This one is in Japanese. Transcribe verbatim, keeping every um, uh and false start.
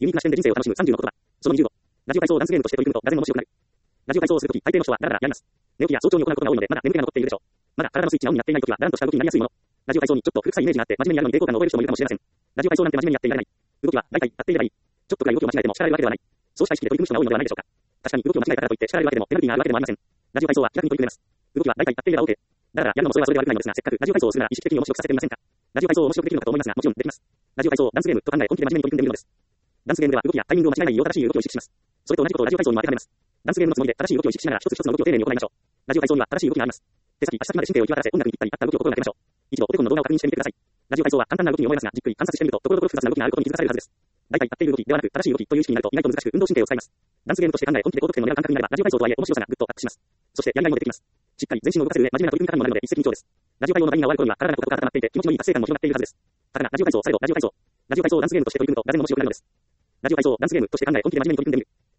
ユニークな視点で人生を楽しむさんじゅうの言葉。そのにじゅうご。ラジオ体操をダンスゲームとして取り組むと、がぜん面白くなる。ラジオ体操をするとき、大抵の人はダラダラやります。寝起きや早朝に行うことが多いので、まだ眠気が残っているでしょう。まだ体のスイッチがオンになっていないときは、だらんとした動きになりやすいもの。ラジオ体操にちょっと古臭いイメージがあって、真面目にやるのに抵抗感を覚える人もいるかもしれません。ラジオ体操なんて真面目にやっていられない。動きは、大体、やっていればいい。ちょっとくらい動きを間違えても叱られるわけではない。そうした意識で取り組む人が多いのではないでしょうか。確かに動きを間違えたからといって叱られるわけでも、ペナルティがあるわけでもありません。ラジオ体操は気楽に取り組めます。動きは大体やっていれば OK。だからやるのもそれはそれで悪くないのですが、せっかくラジオ体操をするなら意識的に面白くさせてみませんか。ラジオ体操を面白くできるのかと思いますが、もちろんできます。ラジオ体操をダンスゲームと考え、本気で真面目に取り組んでみるのです。ダンスゲームでは動きやタイミングを間違えないよう正しい動きを意識します。それと同じことをラジオ体操にも当てはめます。ダンスゲームのつもりで正しい動きを意識しながら一つ一つの動きを丁寧に行いましょう。ラジオ体操には正しい動きがあります。手先、足先まで神経を行き渡らせ、音楽にぴったり合った動きを心がけましょう。一度お手本の動画を確認してみてください。ラジオ体操は簡単な動きに思えますが、じっくり観察してみると、ところどころ複雑な動きがあることに気づかされるはずです。大体合っている動きではなく、正しい動きという意識になると意外と難しく運動神経を使います。ダンスゲームとして考え、本気で高得点の狙う感覚になれば、ラジオ体操とはいえ面白さがぐっとアップします。そしてやりがいも出てきます。しっかり全身を動かせる上、真面目な取り組み方にもなるので一石二鳥です。ラジオ体操のラインが終わる頃には体がポカポカ固まっていて、気持ちのいい達成感も広がっているはずです。ただ、ラジオ体操、されど、ラジオ体操。ラジオ体操をダンスゲームとして取り組むと、がぜん面白くなるのです。ラジオ体操をダンスゲームとして考え、本気で真面目に取り組んでみる。